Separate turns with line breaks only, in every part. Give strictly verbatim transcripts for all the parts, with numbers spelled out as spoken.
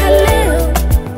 nikipata leo.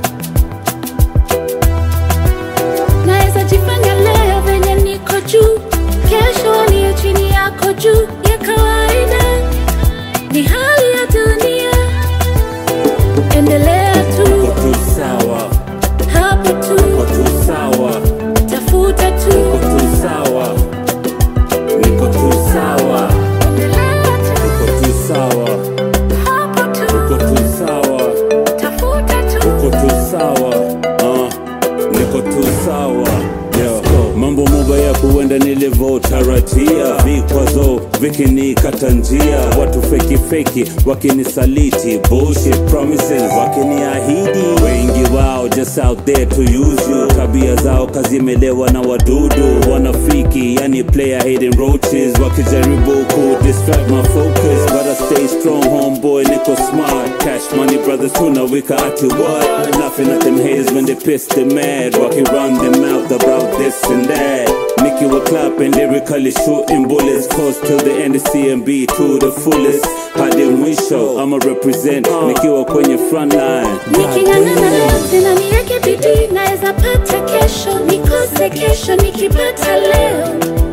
Naeza jifanya leo venye niko juu, kesho aliye chini yako juu. Ya kawaida ni hali ya dunia, endelea tu,
Niko tu sawa,
hapo tu,
niko tu sawa,
tafuta tu,
niko tu sawa, niko tu sawa,
endelea tu,
niko tu sawa,
hapo tu,
niko tu sawa,
tafuta tu.
niko tu sawa, uh, niko tu sawa. Yo, mambo mabaya kuenda nilivyotarajia, vikwazo vikinikata njia, watu feki feki wakinisaliti, bullshit promises wakiniahidi, wengi wao just out there to use you. Tabia zao kazimelewa na wadudu wanafiki, yani player hidden roaches, wakijaribu ku distract my focus, but I stay strong homeboy, niko smart, cash money brothers tunawika ati what, laughing at them haters when they pissed they mad, walking run them out about this and that. Mickey will clap and lyrically shooting bullets, cause till the end of C M B to the fullest. Hadi mwisho I'ma represent, nikiwa kwenye front line.
Niking'ang'ana leo tena niweke bidii, naeza pata kesho, nikose kesho nikipata leo.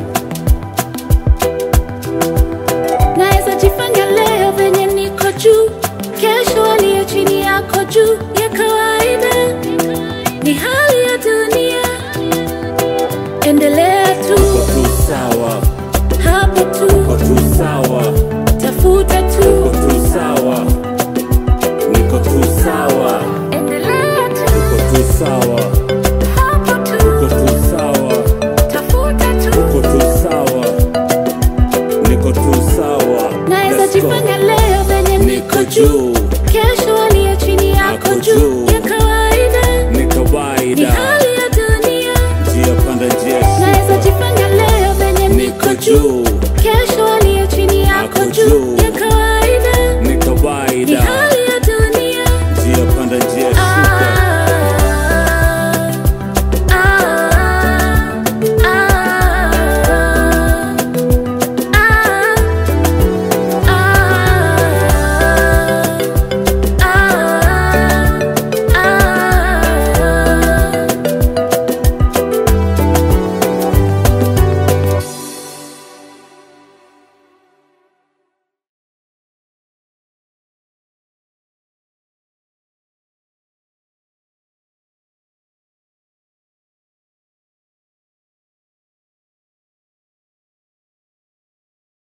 Naeza jifanya leo venye niko juu, kesho aliye chini yako juu. Ya kawaida ni hali ya dunia, endelea tu,
Niko tu sawa,
hapo tu,
niko tu sawa,
tafuta tu,
niko tu sawa, niko tu sawa,
endelea tu,
niko tu sawa.